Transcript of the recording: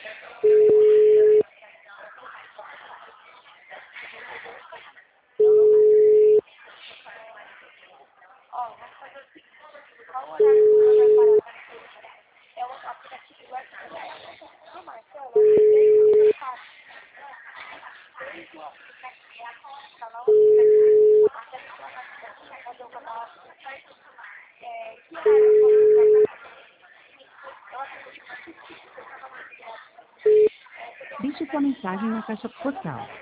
Ó, vamos fazer o seguinte. Qual o horário que você vai parar para você? É um aplicativo do WhatsApp. Não, Marcelo, eu sei que você sabe. Desde o aplicativo, tá lá o aplicativo, até que você vai fazer o canal. Que horário você vai parar? Deixe sua mensagem na caixa postal.